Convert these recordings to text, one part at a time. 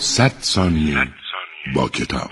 100 ثانیه با کتاب.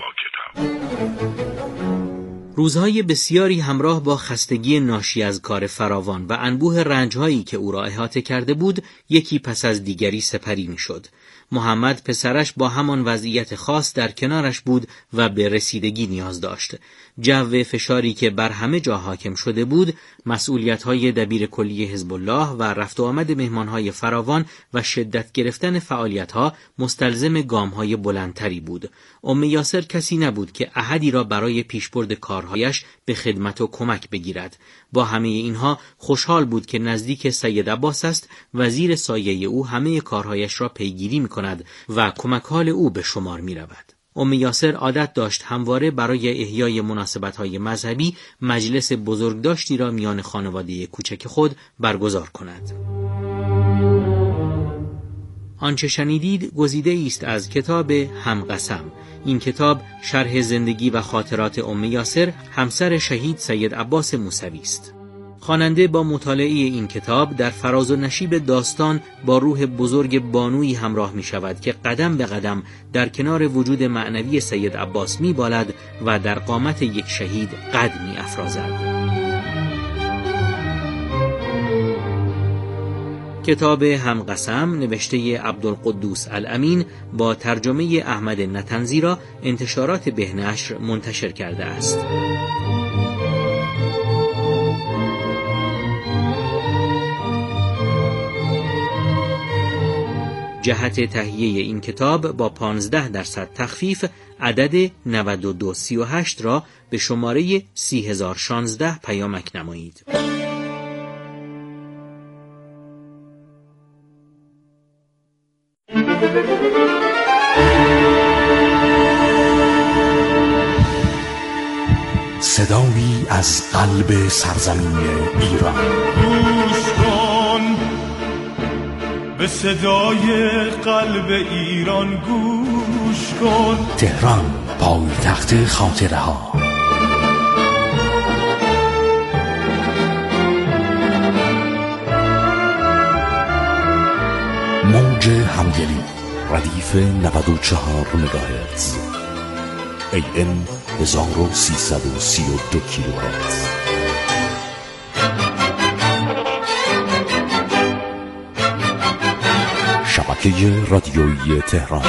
روزهای بسیاری همراه با خستگی ناشی از کار فراوان و انبوه رنجهایی که او را احاطه کرده بود، یکی پس از دیگری سپری می‌شد. محمد پسرش با همان وضعیت خاص در کنارش بود و به رسیدگی نیاز داشت. جو فشاری که بر همه جا حاکم شده بود، مسئولیت‌های دبیر کلی حزب الله و رفت و آمد مهمان‌های فراوان و شدت گرفتن فعالیت‌ها مستلزم گام‌های بلندتری بود. یاسر کسی نبود که احدی را برای پیشبرد کارهایش به خدمت و کمک بگیرد. با همه اینها خوشحال بود که نزدیک سید عباس است و زیر سایه او همه کارهایش را پیگیری می‌کند و کمک‌حال او به شمار می‌رود. یاسر عادت داشت همواره برای احیای مناسبت‌های مذهبی مجلس بزرگداشتی را میان خانواده کوچک خود برگزار کند. آنچه شنیدید گزیده است از کتاب همقسم. این کتاب شرح زندگی و خاطرات یاسر، همسر شهید سید عباس موسوی است. خواننده با مطالعه این کتاب در فراز و نشیب داستان با روح بزرگ بانویی همراه می شود که قدم به قدم در کنار وجود معنوی سید عباس می بالد و در قامت یک شهید قد می افرازد. کتاب همقسم نوشته عبدالقدوس الامین با ترجمه احمد نتنزی را انتشارات بهنشر منتشر کرده است. جهت تهیه این کتاب با 15% تخفیف عدد 9238 را به شماره 30016 پیامک نمایید. صدایی از قلب سرزمین ایران. گوش کن به صدای قلب ایران، گوش کن. تهران، پایتخت خاطره ها. موج همدلی، ردیف 94 مگاهرتز، AM 1332 کیلوهرتز. شبکه رادیویی تهران.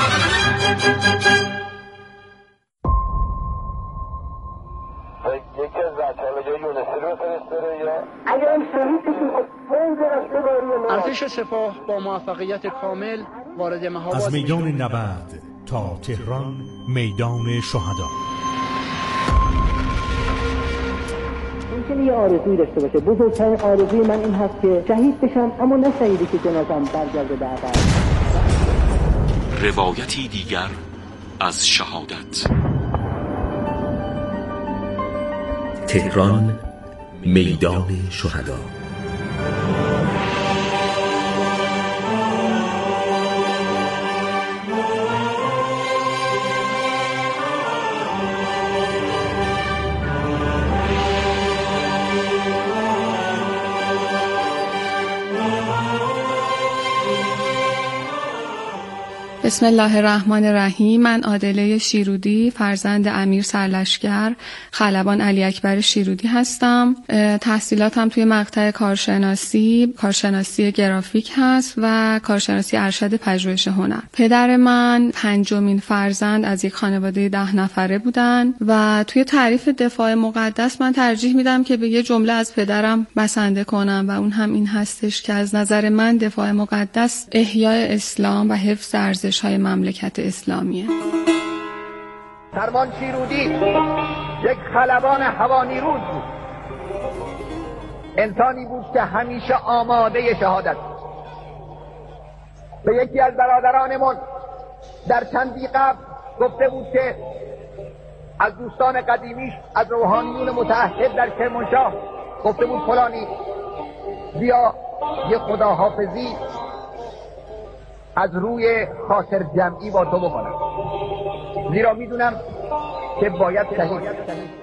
ارتش سپاه با موفقیت کامل وارد محاوط از میدان نبرد تا تهران، میدان شهدا. ممکنه یه آرزویی داشته باشه. بزرگترین آرزوی من این هست که شهید بشم، اما نه شهیدی که جنازه‌ام برگرده به عقب. روایتی دیگر از شهادت. تهران، میدان شهدا. بسم الله الرحمن الرحیم. من عادله شیرودی، فرزند امیر سرلشکر خلبان علی اکبر شیرودی هستم. تحصیلاتم توی مقطع کارشناسی گرافیک هست و کارشناسی ارشد پژوهش هنر. پدر من 5مین فرزند از یک خانواده 10 نفره بودن و توی تعریف دفاع مقدس من ترجیح میدم که به یه جمله از پدرم بسنده کنم و اون هم این هستش که از نظر من دفاع مقدس احیای اسلام و حفظ ارزش‌های مملکت اسلامیه. فرمان شیرودی یک خلبان هوانیروز بود. انسانی بود که همیشه آماده شهادت بود. به یکی از برادرانمون در چندی قبل گفته بود که از دوستان قدیمیش، از روحانیون متعهد در کرمانشاه گفته بود فلانی بیا یه خداحافظی از روی خاطر جمعی با تو بکنم، زیرا میدونم که باید شهید.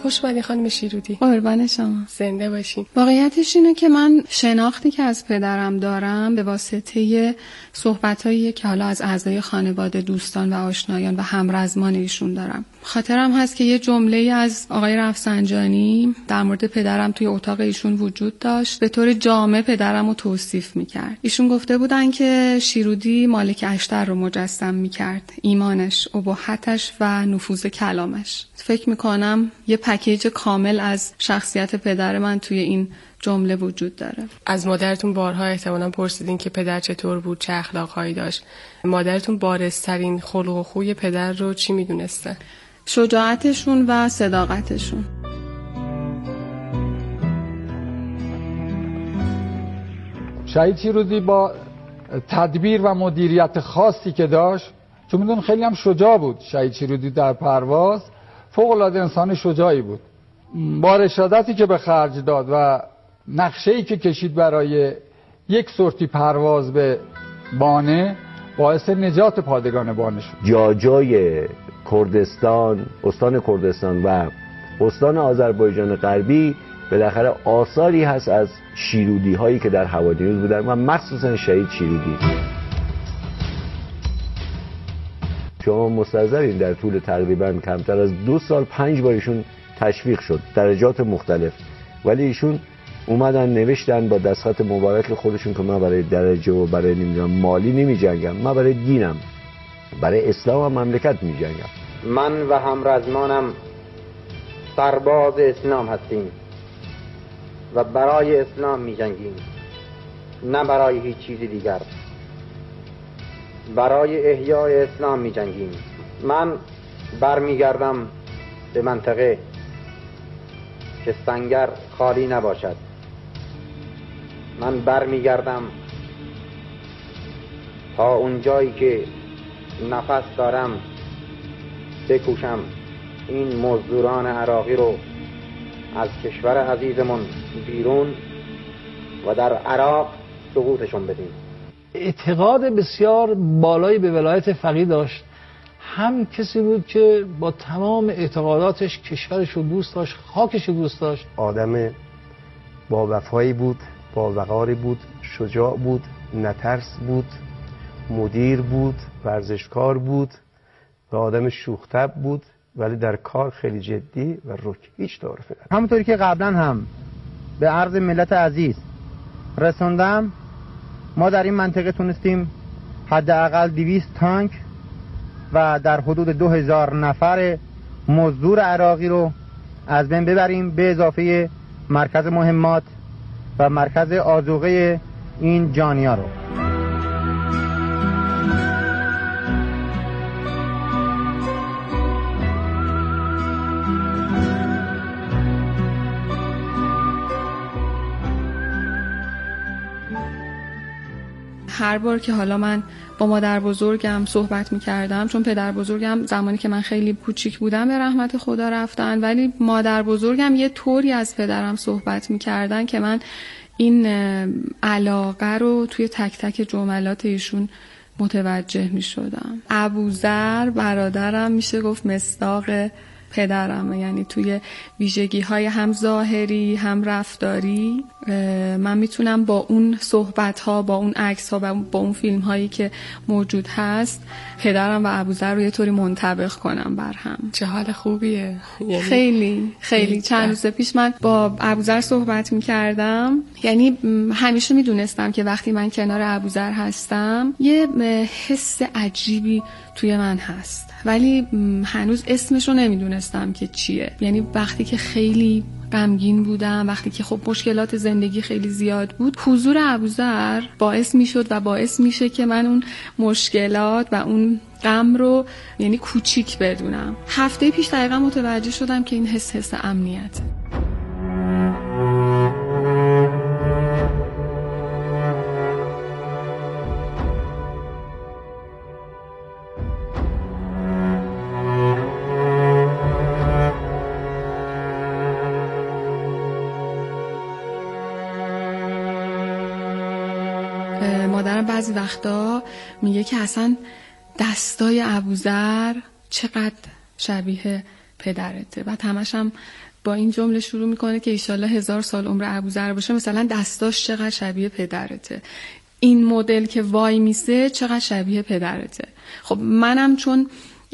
خوش اومدین خانم شیرودی. قربان شما. زنده باشین. واقعیتش اینه که من شناختی که از پدرم دارم به واسطه صحبتایی که حالا از اعضای خانواده، دوستان و آشنایان و همرزمان ایشون دارم. خاطرم هست که یه جمله از آقای رفسنجانی در مورد پدرم توی اتاق ایشون وجود داشت، به طور جامع پدرم رو توصیف میکرد. ایشون گفته بودن که شیرودی مالک اشتر رو مجسم میکرد، ایمانش، اباحتش و نفوذ کلامش. فکر میکنم یه پکیج کامل از شخصیت پدر من توی این جمله وجود داره. از مادرتون بارها احتمالاً پرسیدین که پدر چطور بود، چه اخلاقهایی داشت. مادرتون بارزترین خلق و خوی پدر رو چی میدونسته؟ شجاعتشون و صداقتشون. شهید شیرودی با تدبیر و مدیریت خاصی که داشت، چون میدون خیلی هم شجاع بود، شهید شیرودی در پرواز فوق‌العاده انسان شجاعی بود. با رشادتی که به خرج داد و نقشه‌ای که کشید برای یک سورتی پرواز به بانه، باعث نجات پادگان بانه شد. جای کردستان، استان کردستان و استان آذربایجان غربی بالاخره آثاری هست از شیرودی هایی که در حوادیوز بودن و مخصوصا شهید شیرودی. شما مستحضرین در طول تقریبا کمتر از 2 سال 5 بار ایشون تشویق شد، درجات مختلف، ولی ایشون اومدن نوشتن با دستخط مبارک خودشون که من برای درجه و برای نمیدونم مالی نمی جنگم، من برای دینم، برای اسلام و مملکت می جنگم. من و همرزمانم سرباز اسلام هستیم و برای اسلام می جنگیم، نه برای هیچ چیز دیگر. برای احیای اسلام می جنگیم. من برمیگردم به منطقه که سنگر خالی نباشد. من برمیگردم تا اون جایی که نفس دارم بکوشم این مزدوران عراقی رو از کشور عزیزمون بیرون و در عراق سقوطشون بدیم. اعتقاد بسیار بالایی به ولایت فقیه داشت. هم کسی بود که با تمام اعتقاداتش کشورش رو دوست داشت، خاکش رو دوست داشت. آدم با وفایی بود، با وقاری بود، شجاع بود، نترس بود، مدیر بود، ورزشکار بود و آدم شوخ‌طبع بود، ولی در کار خیلی جدی و رک، هیچ تعارف نداشت. همونطوری که قبلا هم به عرض ملت عزیز رسوندم، ما در این منطقه تونستیم حداقل 200 تانک و در حدود 2000 نفر مزدور عراقی رو از بین ببریم، به اضافه مرکز مهمات و مرکز آذوقه این جانیا رو. هر بار که حالا من با مادر بزرگم صحبت می‌کردم، چون پدر بزرگم زمانی که من خیلی کوچیک بودم به رحمت خدا رفتن، ولی مادر بزرگم یه طوری از پدرم صحبت می‌کردن که من این علاقه رو توی تک تک جملات ایشون متوجه می‌شدم. ابوذر برادرم میشه گفت مصداق پدرم، یعنی توی ویژگی‌های هم ظاهری هم رفتاری من میتونم با اون صحبت‌ها، با اون عکس‌ها و با اون فیلم‌هایی که موجود هست پدرم و ابوذر رو یه طوری منطبق کنم بر هم. چه حال خوبیه. خیلی چند روز پیش من با ابوذر صحبت می‌کردم، یعنی همیشه میدونستم که وقتی من کنار ابوذر هستم یه حس عجیبی توی من هست، ولی هنوز اسمش رو نمیدونستم که چیه. یعنی وقتی که خیلی غمگین بودم، وقتی که خب مشکلات زندگی خیلی زیاد بود، حضور ابوذر باعث میشد و باعث میشه که من اون مشکلات و اون غم رو یعنی کوچیک بدونم. هفته پیش دقیقا متوجه شدم که این حس امنیت. مادرم بعضی وقتا میگه که اصلا دستای ابوذر چقدر شبیه پدرته، و همش هم با این جمله شروع میکنه که ایشالله 1000 سال عمر ابوذر باشه، مثلا دستاش چقدر شبیه پدرته، این مدل که وای میسه چقدر شبیه پدرته. خب منم چون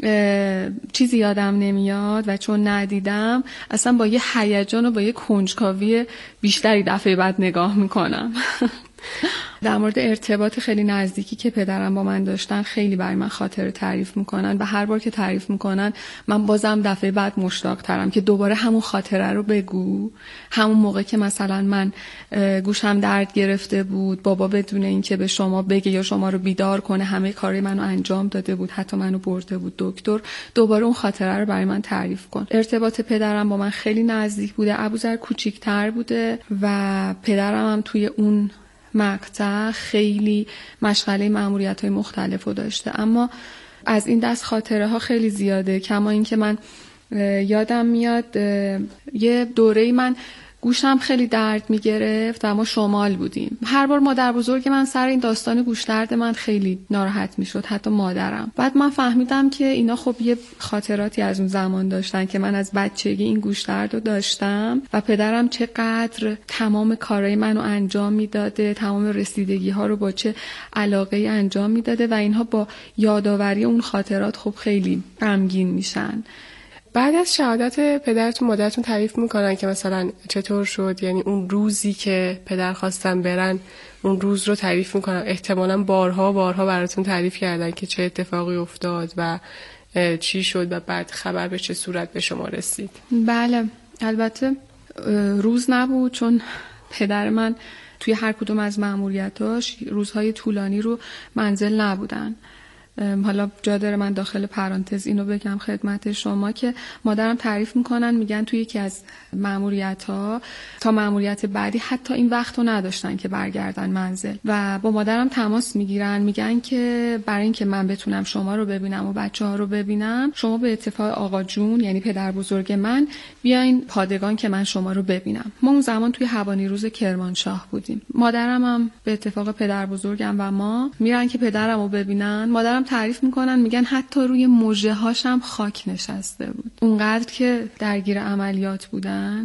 چیزی یادم نمیاد و چون ندیدم اصلا با یه هیجان و با یه کنجکاوی بیشتری دفعه بعد نگاه میکنم. در مورد ارتباط خیلی نزدیکی که پدرم با من داشتن خیلی برای من خاطره تعریف میکنن و هر بار که تعریف میکنن من بازم دفعه بعد مشتاق ترم که دوباره همون خاطره رو بگو. همون موقع که مثلا من گوشم درد گرفته بود، بابا بدون اینکه به شما بگه یا شما رو بیدار کنه همه کاری منو انجام داده بود، حتی منو برده بود دکتر، دوباره اون خاطره رو برای من تعریف کن. ارتباط پدرم با من خیلی نزدیک بوده. ابوذر کوچیک‌تر بوده و پدرم هم توی اون مقطع خیلی مشغله مأموریت‌های مختلفو داشته، اما از این دست خاطره ها خیلی زیاده. کما این که من یادم میاد یه دوره‌ای من گوشم خیلی درد میگرفت و ما شمال بودیم. هر بار مادر بزرگ من سر این داستان گوش درد من خیلی ناراحت میشد، حتی مادرم. بعد من فهمیدم که اینا خب یه خاطراتی از اون زمان داشتن که من از بچگی این گوش درد رو داشتم و پدرم چقدر تمام کارهای منو انجام میداده، تمام رسیدگی ها رو با چه علاقه‌ای انجام میداده و اینها با یادآوری اون خاطرات خب خیلی غمگین میشن. بعد از شهادت پدرتون مادرتون تعریف میکنن که مثلا چطور شد؟ یعنی اون روزی که پدر خواستن برن اون روز رو تعریف میکنن، احتمالاً بارها براتون تعریف کردن که چه اتفاقی افتاد و چی شد و بعد خبر به چه صورت به شما رسید؟ بله، البته روز نبود، چون پدر من توی هر کدوم از مأموریتاش روزهای طولانی رو منزل نبودن. حالا جا داره من داخل پرانتز اینو بگم خدمت شما که مادرم تعریف میکنن، میگن توی یکی از مأموریت‌ها تا مأموریت بعدی حتی این وقت رو نداشتن که برگردن منزل و با مادرم تماس میگیرن، میگن که برای اینکه من بتونم شما رو ببینم و بچه‌ها رو ببینم شما به اتفاق آقا جون یعنی پدر بزرگ من بیاین پادگان که من شما رو ببینم. ما اون زمان توی هوانیروز کرمانشاه بودیم. مادرم هم به اتفاق پدر بزرگم و ما میرن که پدرم رو ببینن. مادرم تعریف میکنن، میگن حتی روی مژه هاشم خاک نشسته بود. اونقدر که درگیر عملیات بودن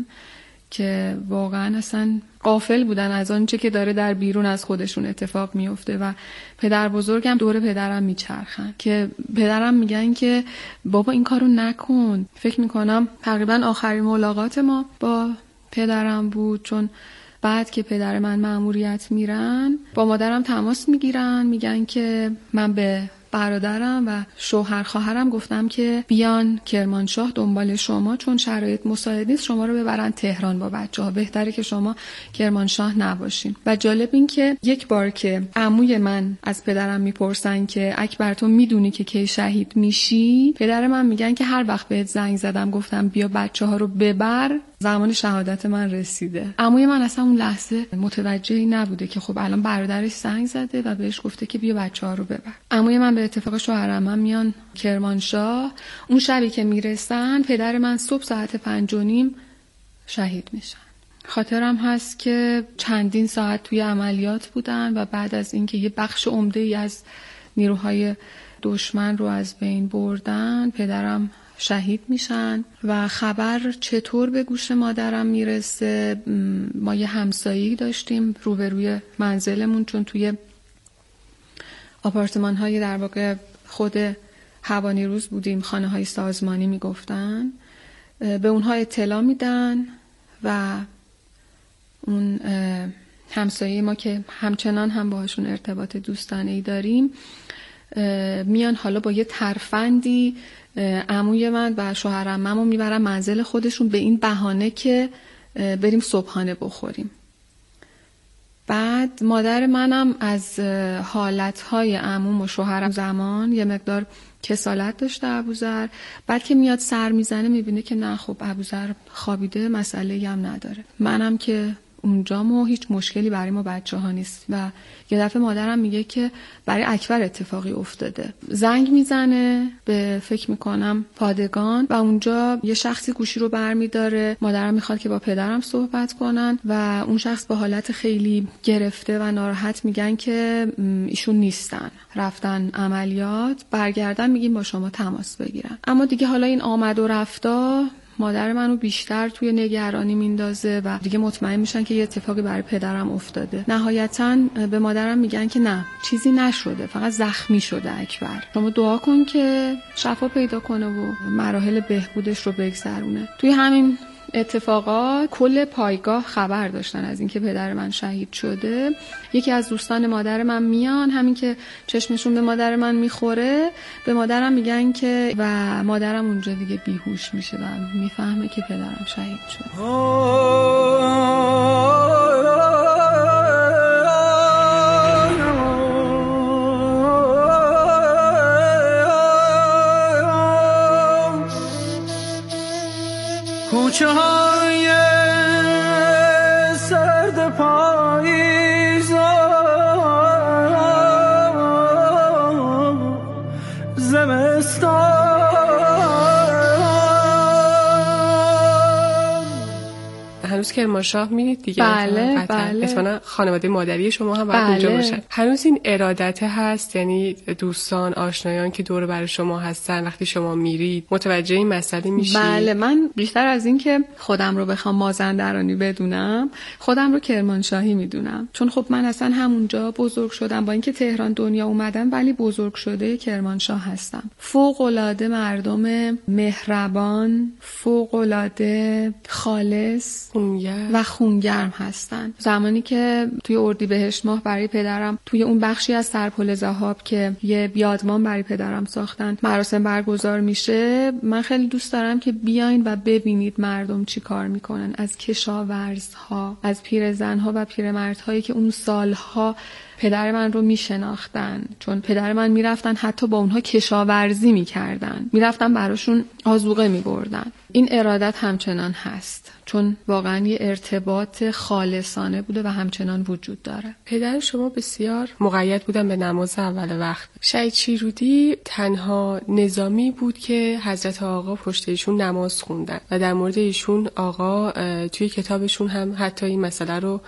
که واقعا اصلا غافل بودن از آنچه که داره در بیرون از خودشون اتفاق میفته و پدر بزرگم دور پدرم میچرخن که پدرم میگن که بابا این کارو نکن. فکر میکنم تقریبا آخرین ملاقات ما با پدرم بود، چون بعد که پدر من مأموریت میرن با مادرم تماس میگیرن، میگن که من به برادرم و شوهر خواهرم گفتم که بیان کرمانشاه دنبال شما، چون شرایط مساعد نیست شما رو ببرن تهران با بچه‌ها، بهتره که شما کرمانشاه نباشین. و جالب این که یک بار که عموی من از پدرم میپرسن که اکبر تو میدونی که کی شهید میشی، پدر من میگن که هر وقت بهت زنگ زدم گفتم بیا بچه‌ها رو ببر، زمان شهادت من رسیده. عموی من اصلا اون لحظه متوجهی نبوده که خب الان برادرش زنگ زده و بهش گفته که بیا بچه‌ها رو ببر. عموی من به اتفاق شوهرم هم میان کرمانشاه. اون شبی که میرسن پدر من صبح ساعت 5:30 شهید میشن. خاطرم هست که چندین ساعت توی عملیات بودن و بعد از اینکه یه بخش عمده‌ای از نیروهای دشمن رو از بین بردن پدرم شهید میشن و خبر چطور به گوش مادرم میرسه. ما یه همسایه‌ای داشتیم روبروی منزلمون، چون توی آپارتمان های در واقع خود هوانیروز بودیم، خانه های سازمانی میگفتن، به اونها اطلاع میدن و اون همسایه ما که همچنان هم باهاشون ارتباط دوستانه‌ای داریم میان حالا با یه ترفندی عموی من و شوهر عمه‌مو میبرن منزل خودشون به این بهانه که بریم صبحانه بخوریم. بعد مادر منم از حالتهای عموم و شوهرم زمان یه مقدار کسالت داشته ابوذر. بعد که میاد سر میزنه میبینه که نه خب ابوذر خوابیده، مسئله‌ای هم نداره. منم که اونجامو هیچ مشکلی برای ما بچه‌ها نیست و یه دفعه مادرم میگه که برای اکبر اتفاقی افتاده. زنگ میزنه به فکر میکنم پادگان و اونجا یه شخصی گوشی رو برمیداره. مادرم میخواد که با پدرم صحبت کنن و اون شخص با حالت خیلی گرفته و ناراحت میگن که ایشون نیستن، رفتن عملیات، برگردن میگیم با شما تماس بگیرن. اما دیگه حالا این آمد و رفتا مادر منو بیشتر توی نگرانی میندازه و دیگه مطمئن میشن که یه اتفاقی برای پدرم افتاده. نهایتاً به مادرم میگن که نه، چیزی نشده، فقط زخمی شده اکبر. شما دعا کن که شفا پیدا کنه و مراحل بهبودش رو بگذرونه. توی همین اتفاقات کل پایگاه خبر داشتن از اینکه پدر من شهید شده. یکی از دوستان مادر من میان، همین که چشمشون به مادر من میخوره به مادرم میگن که و مادرم اونجا دیگه بیهوش میشه و میفهمه که پدرم شهید شده. کوچه های سرد پاییز زمستان. هنوز کرمانشاه میرید دیگه؟ بله. اصلا خانواده مادری شما هم باید اونجا باشن. هنوز این ارادت هست، یعنی دوستان آشنایان که دور بر شما هستن وقتی شما میرید متوجه این مسئله میشید؟ بله، من بیشتر از این که خودم رو بخوام مازندرانی بدونم، خودم رو کرمانشاهی میدونم، چون خب من اصلا همونجا بزرگ شدم. با اینکه تهران دنیا اومدم ولی بزرگ شده کرمانشاه هستم. فوق‌العاده مردم مهربان، فوق‌العاده خالص و خونگرم هستن. زمانی که توی اردیبهشت ماه برای پدرم توی اون بخشی از سرپل ذهاب که یه بیادمان برای پدرم ساختن مراسم برگزار میشه، من خیلی دوست دارم که بیاین و ببینید مردم چی کار میکنن، از کشاورزها، از پیرزنها و پیرمردهایی که اون سالها پدر من رو میشناختن، چون پدر من میرفتن حتی با اونها کشاورزی میکردن، میرفتن براشون آذوقه میبردن. این ارادت همچنان هست، چون واقعا یه ارتباط خالصانه بوده و همچنان وجود داره. پدر شما بسیار مقید بودن به نماز اول وقت. شهید شیرودی تنها نظامی بود که حضرت آقا پشت ایشون نماز خوندن و در مورد ایشون آقا توی کتابشون هم حتی این مسئله رو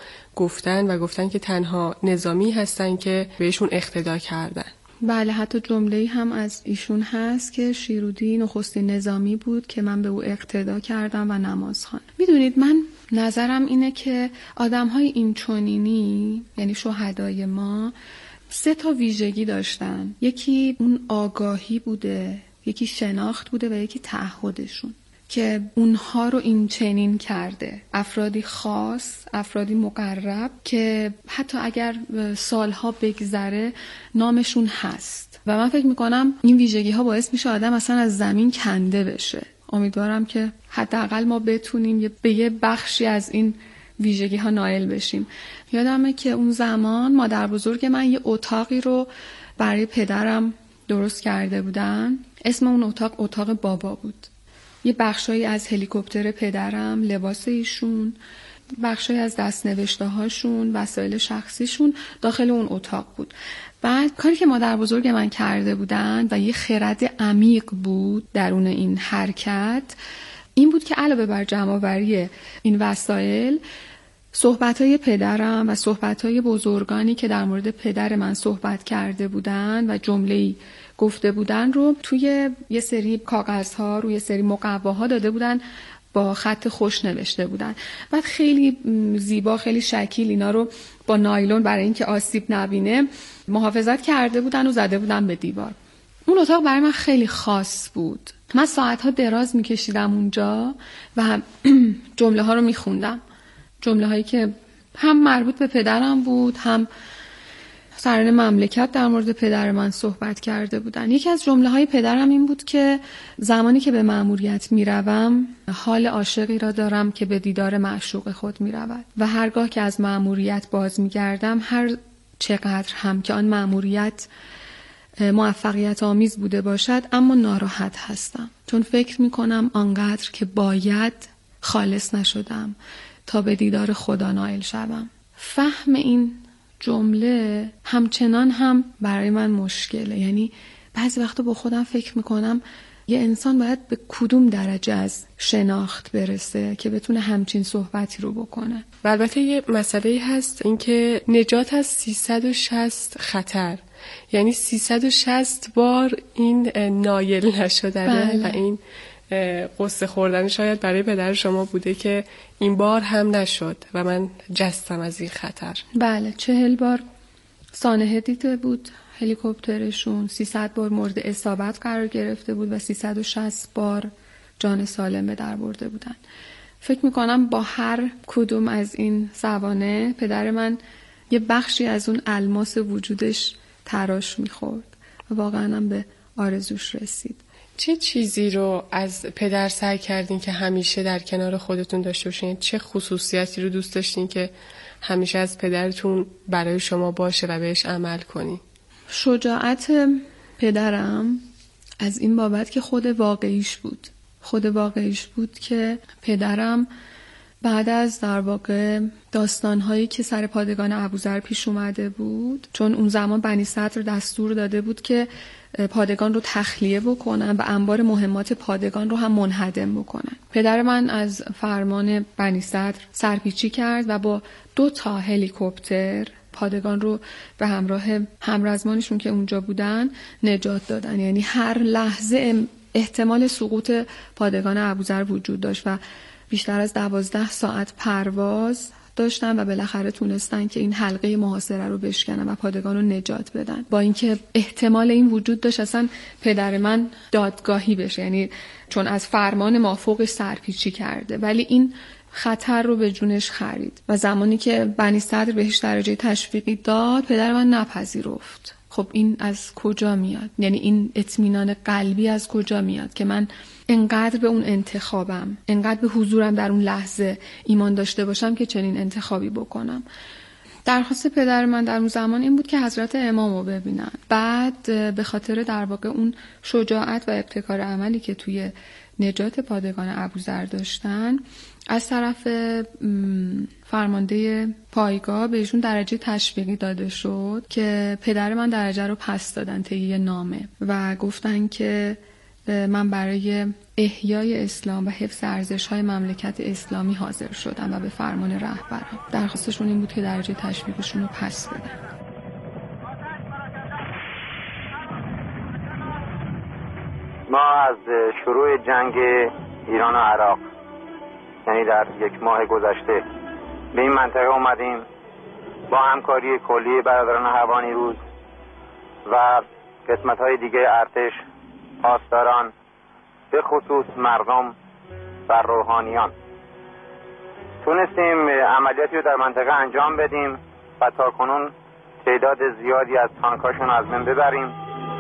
گفتن که تنها نظامی هستن که بهشون اقتدا کردن. بله، حتی جمله‌ای هم از ایشون هست که شیرودی نخستین نظامی بود که من به او اقتدا کردم و نماز خواندم. میدونید من نظرم اینه که آدم‌های این چنینی، یعنی شهدای ما، 3 تا ویژگی داشتن. یکی اون آگاهی بوده، یکی شناخت بوده و یکی تعهدشون که اونها رو این چنین کرده. افرادی خاص، افرادی مقرب که حتی اگر سالها بگذره نامشون هست و من فکر میکنم این ویژگی ها باعث میشه آدم اصلا از زمین کنده بشه. امیدوارم که حداقل ما بتونیم به یه بخشی از این ویژگی ها نائل بشیم. یادمه که اون زمان مادر بزرگ من یه اتاقی رو برای پدرم درست کرده بودن. اسم اون اتاق بابا بود. یه بخشایی از هلیکوپتر پدرم، لباس ایشون، بخشایی از دست‌نوشته هاشون، وسایل شخصیشون داخل اون اتاق بود. بعد کاری که مادر بزرگ من کرده بودن و یه خرد عمیق بود درون این حرکت این بود که علاوه بر جمع‌آوری این وسایل، صحبت‌های پدرم و صحبت‌های بزرگانی که در مورد پدر من صحبت کرده بودن و جمله‌ای گفته بودن رو توی یه سری کاغذها روی یه سری مقواها داده بودن، با خط خوش نوشته بودن. بعد خیلی زیبا، خیلی شکیل اینا رو با نایلون برای اینکه آسیب نبینه محافظت کرده بودن و زده بودن به دیوار. اون اتاق برای من خیلی خاص بود. من ساعتها دراز میکشیدم اونجا و جمله ها رو میخوندم، جمله هایی که هم مربوط به پدرم بود، هم سران مملکت در مورد پدر من صحبت کرده بودن. یکی از جمله های پدرم این بود که زمانی که به مأموریت میروم حال عاشقی را دارم که به دیدار معشوق خود میرود و هرگاه که از مأموریت باز میگردم، هر چقدر هم که آن مأموریت موفقیت آمیز بوده باشد، اما ناراحت هستم، چون فکر میکنم آنقدر که باید خالص نشدم تا به دیدار خدا نائل شوم. فهم این جمله همچنان هم برای من مشکله. یعنی بعضی وقتا با خودم فکر میکنم یه انسان باید به کدوم درجه از شناخت برسه که بتونه همچین صحبتی رو بکنه. و البته یه مسئله هست، اینکه نجات از 360 خطر، یعنی 360 بار این نایل نشدنه و این قصه خوردن شاید برای پدر شما بوده که این بار هم نشد و من جستم از این خطر. بله 40 بار سانحه دیده بود هلیکوپترشون، 300 بار مورد اصابت قرار گرفته بود و 360 بار جان سالم به در برده بودن. فکر میکنم با هر کدوم از این سوانح پدر من یه بخشی از اون الماس وجودش تراش میخورد و واقعا هم به آرزوش رسید. چه چیزی رو از پدر سعی کردین که همیشه در کنار خودتون داشته باشین؟ چه خصوصیتی رو دوست داشتین که همیشه از پدرتون برای شما باشه و بهش عمل کنی؟ شجاعت پدرم از این بابت که خود واقعیش بود که پدرم بعد از در واقع داستان‌هایی که سر پادگان ابوذر پیش اومده بود، چون اون زمان بنی صدر دستور داده بود که پادگان رو تخلیه بکنن و انبار مهمات پادگان رو هم منهدم بکنن. پدر من از فرمان بنی صدر سرپیچی کرد و با 2 هلیکوپتر پادگان رو به همراه همرزمانشون که اونجا بودن نجات دادن. یعنی هر لحظه احتمال سقوط پادگان ابوذر وجود داشت و بیشتر از 12 ساعت پرواز داشتن و بالاخره تونستن که این حلقه محاصره رو بشکنن و پادگان رو نجات بدن. با اینکه احتمال این وجود داشت اصلا پدر من دادگاهی بشه، یعنی چون از فرمان مافوقش سرپیچی کرده، ولی این خطر رو به جونش خرید و زمانی که بنی صدر بهش درجه تشویقی داد پدر من نپذیرفت. خب این از کجا میاد؟ یعنی این اطمینان قلبی از کجا میاد که من انقدر به اون انتخابم، انقدر به حضورم در اون لحظه ایمان داشته باشم که چنین انتخابی بکنم. درخواست پدر من در اون زمان این بود که حضرت امام رو ببینن. بعد به خاطر در واقع اون شجاعت و ابتکار عملی که توی نجات پادگان ابوذر داشتن، از طرف فرمانده پایگاه بهشون درجه تشویقی داده شد که پدر من درجه رو پس دادن طی یه نامه و گفتن که من برای احیای اسلام و حفظ ارزش‌های مملکت اسلامی حاضر شدم و به فرمان رهبرم. درخواستشون این بود که درجه تشویقشون رو پس بدن. ما از شروع جنگ ایران و عراق، یعنی در 1 ماه گذشته، به این منطقه اومدیم با همکاری کلی برادران هوانیروز و قسمت‌های دیگه ارتش، پاسداران، به خصوص مردم و روحانیان، تونستیم عملیاتی رو در منطقه انجام بدیم و تاکنون تعداد زیادی از تانکاشون از بین ببریم.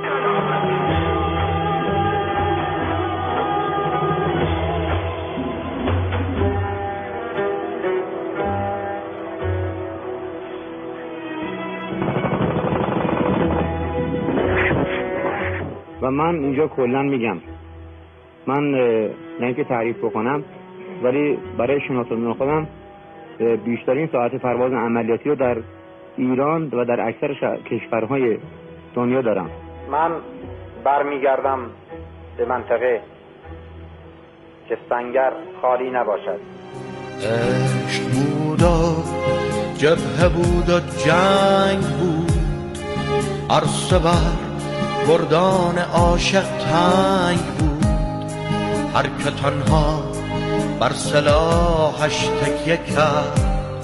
و من اینجا کلا میگم، من نه اینکه تعریف بکنم، ولی برای شناساندن خودم بیشترین ساعت پرواز عملیاتی رو در ایران و در اکثر کشورهای دنیا دارم. من برمیگردم به منطقه که سنگر خالی نباشد. عشق بود و جبهه بود و جنگ بود، عرصه بر گردان عاشق تنگ بود، هر که تنها بر سلاحش تکیه کرد،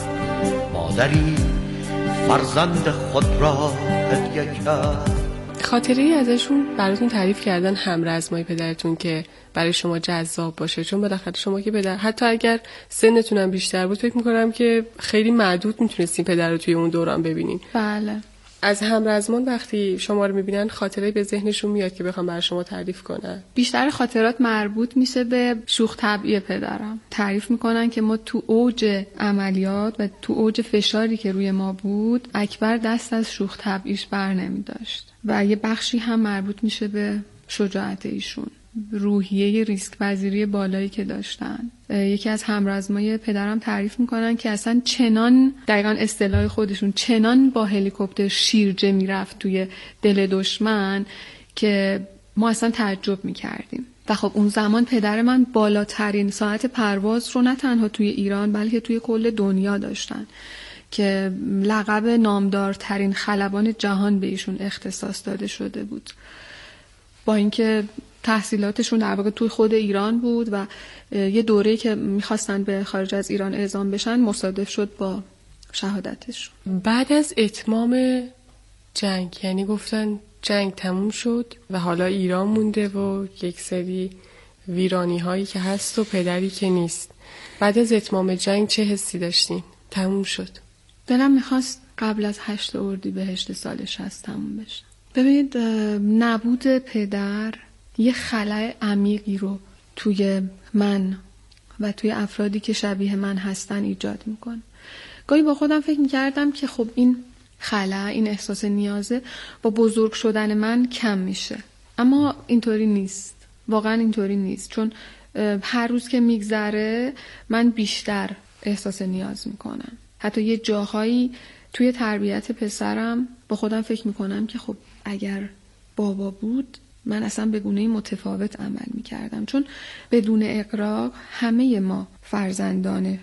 مادری فرزند خود را هدیه کرد. خاطره‌ای ازشون براتون تعریف کردن همرزمای پدرتون که برای شما جذاب باشه؟ چون بالاخره شما که پدر، حتی اگر سنتون هم بیشتر بود، فکر می‌کنم که خیلی محدود میتونستین پدر رو توی اون دوران ببینین. بله. از همرزمان وقتی شما رو میبینن خاطره به ذهنشون میاد که بخوام برای شما تعریف کنن؟ بیشتر خاطرات مربوط میشه به شوخ طبعی پدرم. تعریف میکنن که ما تو اوج عملیات و تو اوج فشاری که روی ما بود، اکبر دست از شوخ طبعیش بر نمیداشت و یه بخشی هم مربوط میشه به شجاعت ایشون، روحیه ریسک پذیری بالایی که داشتن. یکی از همرزمای پدرم تعریف میکنن که اصلا چنان، دقیقاً اصطلاح خودشون، چنان با هلیکوپتر شیرجه میرفت توی دل دشمن که ما اصلا تعجب میکردیم. و خب اون زمان پدر من بالاترین ساعت پرواز رو نه تنها توی ایران بلکه توی کل دنیا داشتن که لقب نامدارترین خلبان جهان به ایشون اختصاص داده شده بود. با اینکه تحصیلاتشون در واقع توی خود ایران بود و یه دوره‌ای که میخواستن به خارج از ایران اعزام بشن مصادف شد با شهادتشون. بعد از اتمام جنگ، یعنی گفتن جنگ تموم شد و حالا ایران مونده و یک سری ویرانی هایی که هست و پدری که نیست، بعد از اتمام جنگ چه حسی داشتین؟ تموم شد. دلم میخواست قبل از 8 اردیبهشت سال 60 تموم بشه. ببینید، نبود پدر یه خلأ عمیقی رو توی من و توی افرادی که شبیه من هستن ایجاد میکنه. گاهی با خودم فکر میکردم که خب این خلأ، این احساس نیازه با بزرگ شدن من کم میشه، اما اینطوری نیست، واقعا اینطوری نیست، چون هر روز که میگذره من بیشتر احساس نیاز میکنم. حتی یه جاهایی توی تربیت پسرم با خودم فکر میکنم که خب اگر بابا بود من اصلا به گونه‌ای متفاوت عمل میکردم، چون بدون اغراق همه ما فرزندان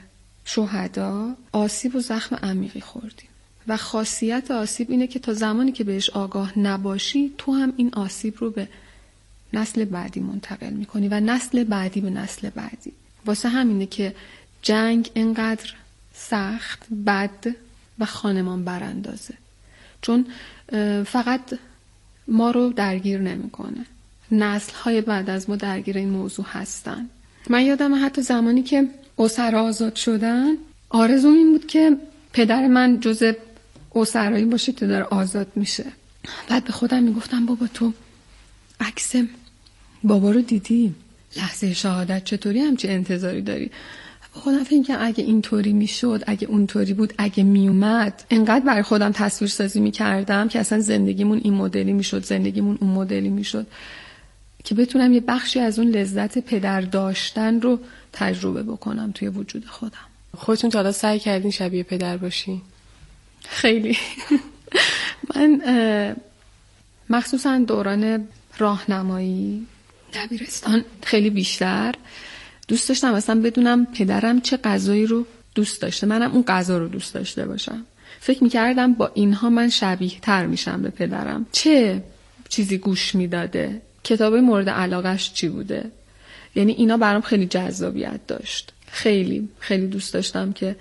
شهدا آسیب و زخم عمیقی خوردیم و خاصیت آسیب اینه که تا زمانی که بهش آگاه نباشی تو هم این آسیب رو به نسل بعدی منتقل میکنی و نسل بعدی به نسل بعدی. واسه همینه که جنگ اینقدر سخت، بد و خانمان براندازه، چون فقط ما رو درگیر نمیکنه، نسل‌های بعد از ما درگیر این موضوع هستن. من یادم حتی زمانی که اسرا آزاد شدن آرزوم این بود که پدر من جزء اسرایی باشه که داره آزاد میشه. بعد به خودم میگفتم بابا تو عکس بابا رو دیدی؟ لحظه شهادت چطوری همچی انتظاری داری؟ با خودم فکر کنم اگه اینطوری میشد، اگه اونطوری بود، اگه میومد، انقدر برای خودم تصویر سازی میکردم که اصلا زندگیمون این مدلی میشد، زندگیمون اون مدلی میشد، که بتونم یه بخشی از اون لذت پدر داشتن رو تجربه بکنم توی وجود خودم. خودتون تا حالا سعی کردین شبیه پدر باشین؟ خیلی. من مخصوصا دوران راهنمایی دبیرستان خیلی بیشتر دوست داشتم اصلا بدونم پدرم چه غذایی رو دوست داشته، منم اون غذا رو دوست داشته باشم. فکر میکردم با اینها من شبیه تر میشم به پدرم. چه چیزی گوش میداده، کتاب مورد علاقش چی بوده، یعنی اینا برام خیلی جذابیت داشت. خیلی خیلی دوست داشتم که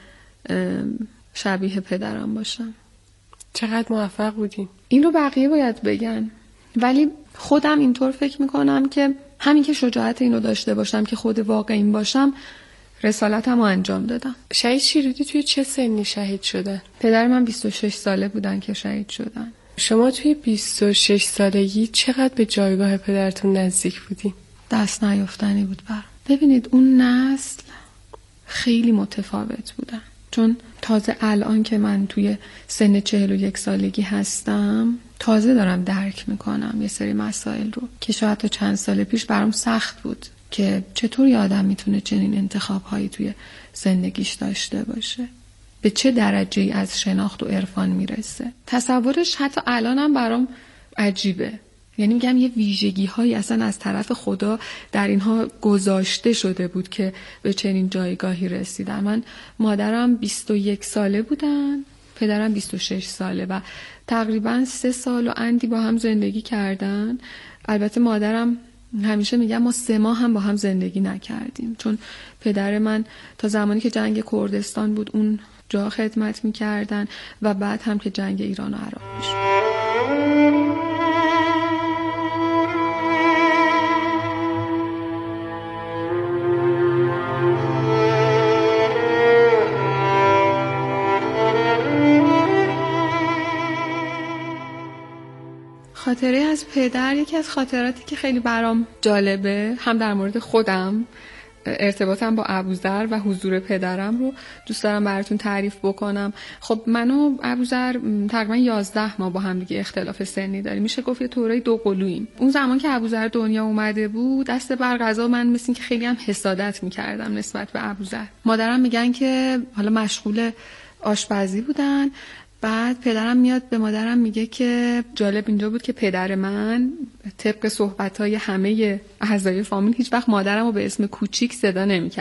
شبیه پدرم باشم. چقدر موفق بودین؟ این رو بقیه باید بگن، ولی خودم اینطور فکر میکنم که همین که شجاعت اینو داشته باشم که خود واقعیم باشم، رسالتمو انجام دادم. شهید شیرودی توی چه سنی شهید شدن؟ پدر من 26 ساله بودن که شهید شدن. شما توی 26 سالگی چقدر به جایگاه پدرتون نزدیک بودین؟ دست نیافتنی بود برام. ببینید اون نسل خیلی متفاوت بودن، چون تازه الان که من توی سن 41 سالگی هستم تازه دارم درک میکنم یه سری مسائل رو که شاید تا چند سال پیش برام سخت بود که چطور یه آدم میتونه چنین انتخابهایی توی زندگیش داشته باشه، به چه درجه‌ای از شناخت و عرفان میرسه. تصورش حتی الانم برام عجیبه، یعنی میگم یه ویژگی هایی اصلا از طرف خدا در اینها گذاشته شده بود که به چنین جایگاهی رسیدن. من مادرم 21 ساله بودن، پدرم 26 ساله و تقریبا 3 سال و اندی با هم زندگی کردن. البته مادرم همیشه میگم ما 3 ماه هم با هم زندگی نکردیم، چون پدر من تا زمانی که جنگ کردستان بود اون جا خدمت میکردن و بعد هم که جنگ ایران و عراق میشد. خاطره از پدر یکی از خاطراتی که خیلی برام جالبه، هم در مورد خودم، ارتباطم با ابوذر و حضور پدرم رو دوست دارم براتون تعریف بکنم. خب من و ابوذر تقریبا 11 ماه با هم دیگه اختلاف سنی داریم، میشه گفت یه طوری دو قلوییم. اون زمان که ابوذر دنیا اومده بود دست بر قضا من مثل این که خیلی هم حسادت میکردم نسبت به ابوذر. مادرم میگن که حالا مشغول آشپزی بودن، بعد پدرم میاد به مادرم میگه که جالب اینجا بود که پدر من طبق صحبت‌های همه اعضای فامیل هیچ وقت مادرم رو به اسم کوچیک صدا نمی‌کرد.